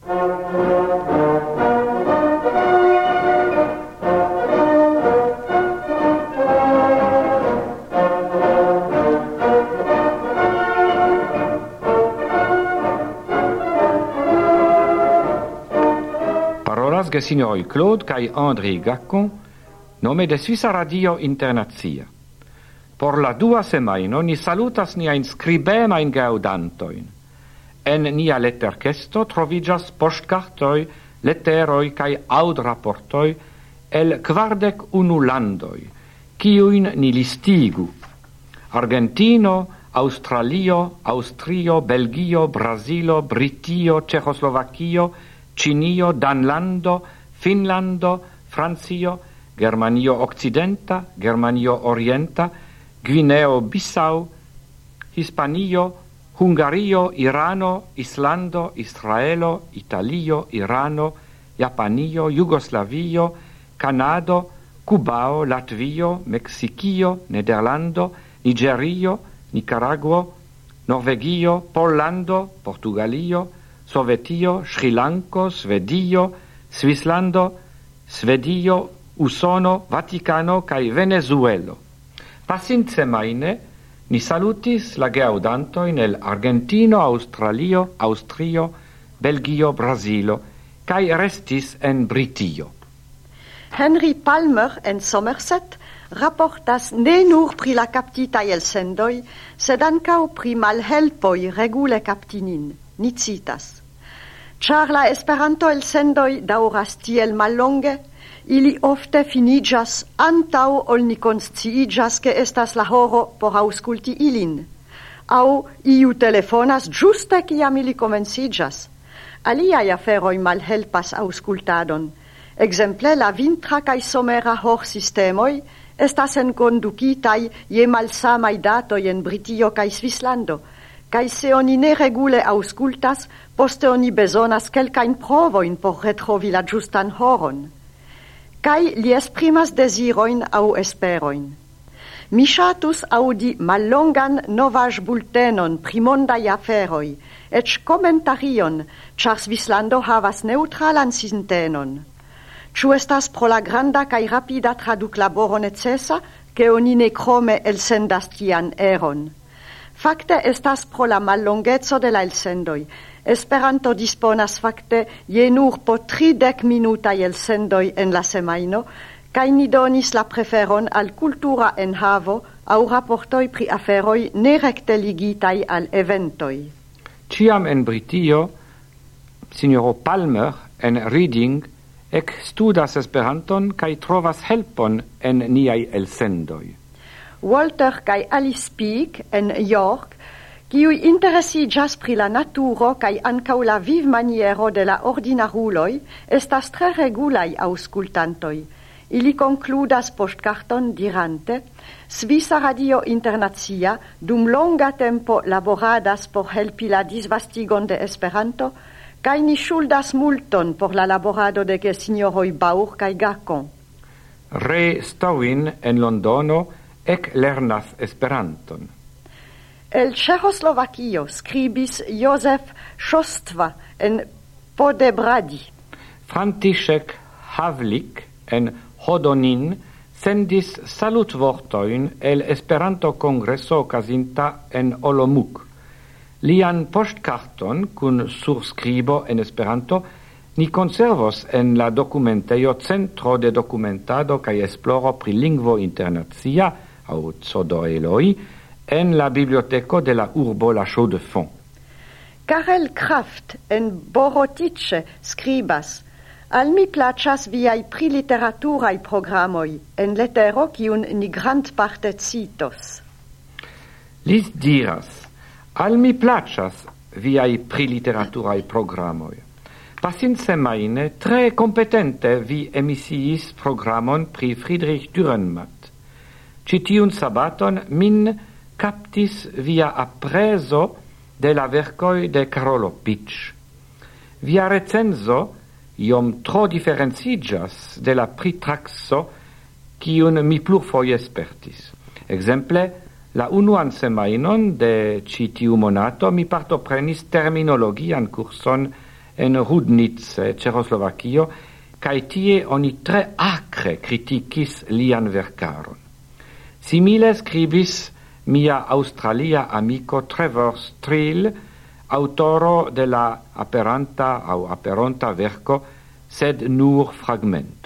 Parolas gesignoroi Claude kai André Gacon, nome de Svisa Radio Internazia. Por la dua semaino ni salutas nia inscribema in gaudantoin. En nia letterkesto trovigas postcartoi, letteroi kai audraportoi el 41 landoi, kiuin ni listigu. Argentino, Australio, Austrio, Belgio, Brasilo, Britio, Cecoslovakio, Cinio, Danlando, Finlando, Francio, Germanio Occidenta, Germanio Orienta, Guineo Bissau, Hispanio, Hungario, Irano, Islando, Israelo, Italio, Irano, Japanio, Jugoslavio, Canado, Cubao, Latvio, Mexicio, Nederlando, Nigerio, Nicaragua, Norvegio, Pollando, Portugalio, Sovetio, Sri Lanka, Svedio, Svislando, Svedio, Usono, Vaticano kai Venezuelo. Passin semaine ni salutis la geaudanto in el Argentino, Australio, Austrio, Belgio, Brasilo, kai restis en Britio. Henry Palmer en Somerset rapportas ne nur pri la captita elsendoi, sed ancau pri malhelpoi regule captinin, ni citas. Char la Esperanto elsendoi dauras tiel mallonge, ili ofte finigas antau ol ni consciigas che estas la horo por ausculti ilin, au iu telefonas giuste ciam ili comencigas. Aliai aferoi malhelpas auscultadon. Exemple, la vintra cae somera hor sistemoi estas enconducitai je malsamai datoi en Britio cae Svislando, cae se oni ne regule auscultas, poste oni besonas quelcain provoin por retrovi la giustan horon. Cae li esprimas desiroin au esperoin. Mi shatus audi mallongan novaj bultenon pri mondai aferoi, ec commentarion, char Svislando havas neutralan sintenon. Ciu estas pro la granda cae rapida traduc laboro necessa, che oni ne crome elsendas tian eron. Facte estas pro la mallongezzo de la elsendoi. Esperanto disponas facte je nur po 30 minutai elsendoi en la semaino, cae ni donis la preferon al cultura enhavo au rapportoi pri aferoi ne recte ligitai al eventoi. Ciam en Britio, signoro Palmer en Reading ec studas Esperanton cae trovas helpon en niai elsendoi. Walter cae Alice Peake en York, kiui interesigas pri la naturo cae ancau la viv maniero de la ordinaruloi, estas tre regulai auscultantoi. Ili concludas postcarton dirante: Svisa Radio Internazia dum longa tempo laboradas por helpi la disvastigon de Esperanto, cae ni ŝuldas multon por la laborado de gesignoroj Baur cae Gacon. Ray Stowin en Londono ec lernas Esperanton. El Ĉeĥoslovakio skribis Josef Šostva en Podebradi. František Havlik en Hodonin sendis salutvortojn el Esperanto-kongreso okazinta en Olomouc. Lian postkarton kun surskribo en Esperanto ni conservos en la documentejo Centro de Documentado kaj Esploro pri Lingvo Internacia aŭ CODOELOI en la biblioteko de la urbo La Chaux-de-Fonds. Karel Kraft en Borotice skribas: Al mi placas viai pri literaturai programoi en letero kiun ni grandparte citos. Li diras: Al mi placas viai pri literaturai programoi. Passin semaine tre competente vi emisiis programon pri Friedrich Dürrenmatt. Citiun sabaton min captis via appreso de la vercoi de Carolo Pitch. Via recenso iom tro differencigas de la pritraxo kiun mi plurfoje spertis. Exemple, la unuan semainon de citiu monato mi partoprenis terminologian curson en Rudnice, Ĉeĥoslovakio, kaj tie oni tre acre criticis lian verkaron. Simile scribis mia australia amico Trevor Strill, autoro de la aperonta verco, sed nur fragmento.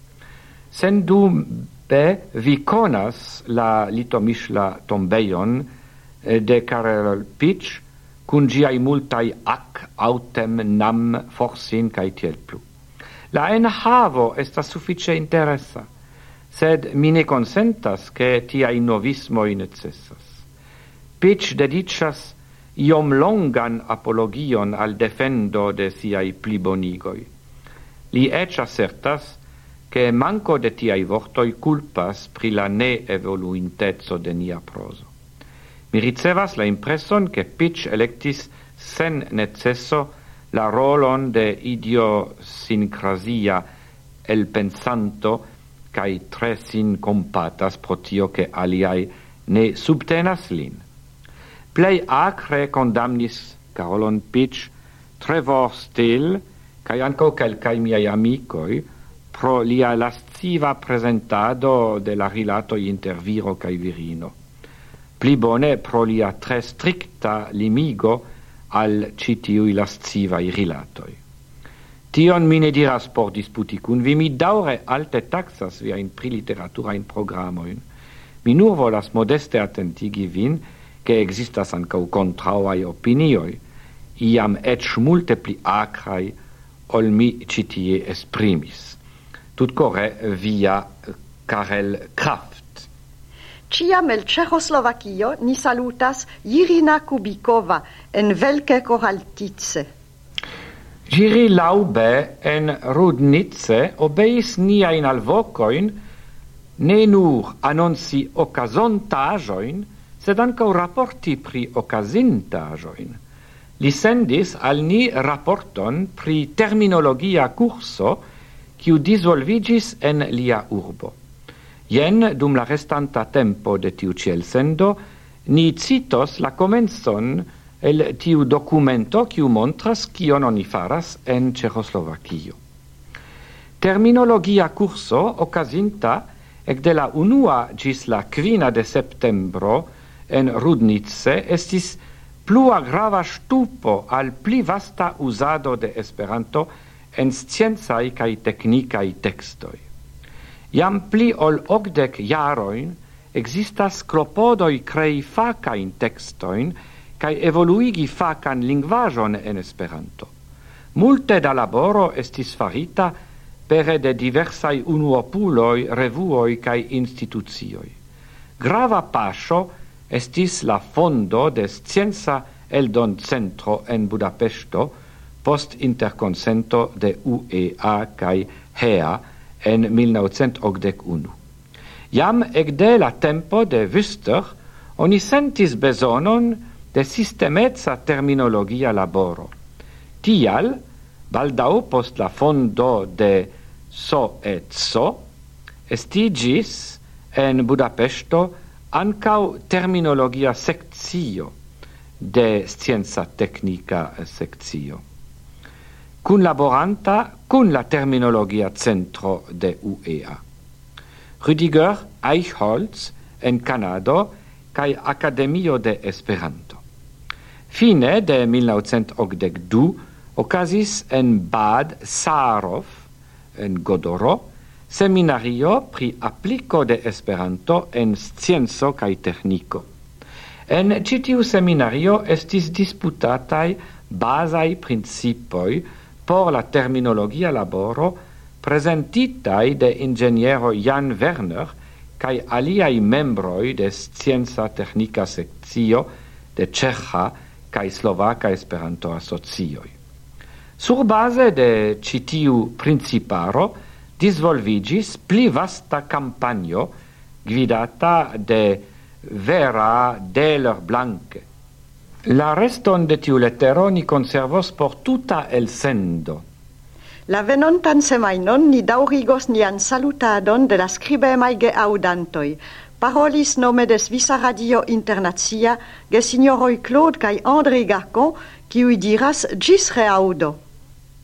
Sendube vi conas la litomiŝla tombeion de Karel Pitch, cun giai multai autem nam forsin cae tiel plu. La enhavo estas suffice interessa, sed mi ne consentas che tiai novismoi necessas. Pitch dedicas iom longan apologion al defendo de siai plibonigoi. Li ec assertas che manco de tiai vortoi culpas pri la ne evoluintezzo de nia proso. Mi ricevas la impresson che Pitch electis sen necesso la rolon de idiosincrasia el pensanto cae tre sin compatas pro tio che aliai ne subtenas lin. Plei acre condamnis Carolon Pitch, Trevor Still, cae anco calcai miei amicoi, pro lia lasciva presentado de la rilato inter viro cae virino. Pli bone pro lia tre stricta limigo al citiui lascivai rilatoi. Tion mi ne diras por disputi cun vi, mi daure alte taxas via in pri literatura in programoin. Mi nur volas modeste attentigi vin che existas ancau contrauai opinioi, iam ec multe pli acrai ol mi citie esprimis. Tutcore via Karel Kraft. Ciam el Ĉeĥoslovakio ni salutas Jirina Kubikova en Velké Koraltice. Jiri laube en Rudnice obeis niain alvocoin ne nur annonci ocasontajoin, sed ancau rapporti pri ocasintajoin. Li sendis al ni rapporton pri terminologia curso quiu disvolvigis en lia urbo. Jen, dum la restanta tempo de tiu ciel sendo, ni citos la comenson el tiu documento quiu montras cion oni faras en Ĉeĥoslovakio. Terminologia curso ocasinta ec de la 1 gis la 5 de septembro en Rudnice estis plua grava stupo al pli vasta usado de Esperanto en scienzae cae technicae textoi. Iam pli ol 80 jaroin existas clopodoi crei facain textoin cae evoluigi facan lingvajon en Esperanto. Multe da laboro estis farita pere de diversai unuopuloi, revuoi cae institucioi. Grava pascio estis la fondo de Scienza Eldon Centro en Budapesto post interconsento de UEA cae HEA en 1981. Jam ecde la tempo de Wüster oni sentis besonon de systemezza terminologia laboro. Tial, baldau post la fondo de SO, estigis en Budapesto ancau terminologia sectio de Scienza Technica sectio. Cun laboranta cun la terminologia centro de UEA. Rüdiger Eichholz en Canado cae Academio de Esperanto. Fine de 1982 ocasis en Bad Sárov en Godoro seminario pri applico de Esperanto en scienzo cae technico. En citiu seminario estis disputatai basai principoi por la terminologia laboro presentitai de ingeniero Jan Werner cae aliai membroi de Scienza Technica sectio de Ĉeĥa cae Slovaka Esperanto asocioi. Sur base de citiu principaro disvolvigis pli vasta campagno guidata de Vera Deler Blanke. La reston de tiu lettero ni conservos por tuta el sendo. La venontan semajnon ni daŭrigos nian salutadon de la skribemaj geaŭdantoj. Parolis nome de Svisa Radio Internacia gesinjoroj Claude kaj André Gacon, kiuj diras ĝis reaŭdo.